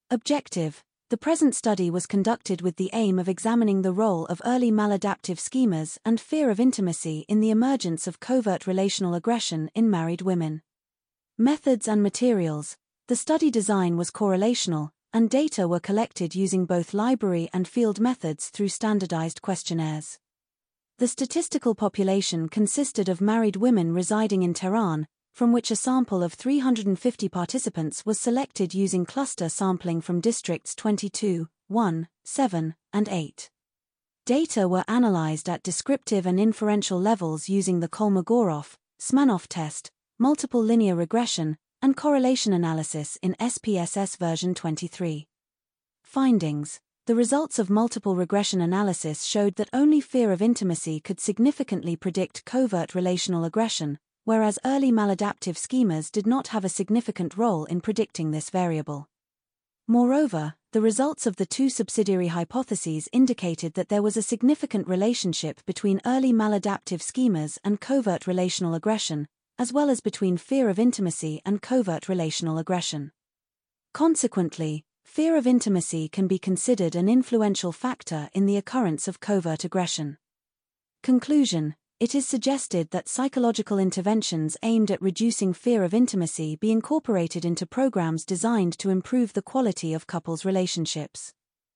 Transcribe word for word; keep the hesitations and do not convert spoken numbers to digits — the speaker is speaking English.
Objective: the present study was conducted with the aim of examining the role of early maladaptive schemas and fear of intimacy in the emergence of covert relational aggression in married women. Methods and materials: the study design was correlational, and data were collected using both library and field methods through standardized questionnaires. The statistical population consisted of married women residing in Tehran, from which a sample of three hundred fifty participants was selected using cluster sampling from districts twenty-two, one, seven, and eight. Data were analyzed at descriptive and inferential levels using the Kolmogorov, Smirnov test, multiple linear regression, and correlation analysis in S P S S version twenty-three. Findings: the results of multiple regression analysis showed that only fear of intimacy could significantly predict covert relational aggression, whereas early maladaptive schemas did not have a significant role in predicting this variable. Moreover, the results of the two subsidiary hypotheses indicated that there was a significant relationship between early maladaptive schemas and covert relational aggression, as well as between fear of intimacy and covert relational aggression. Consequently, fear of intimacy can be considered an influential factor in the occurrence of covert aggression. Conclusion: it is suggested that psychological interventions aimed at reducing fear of intimacy be incorporated into programs designed to improve the quality of couples' relationships.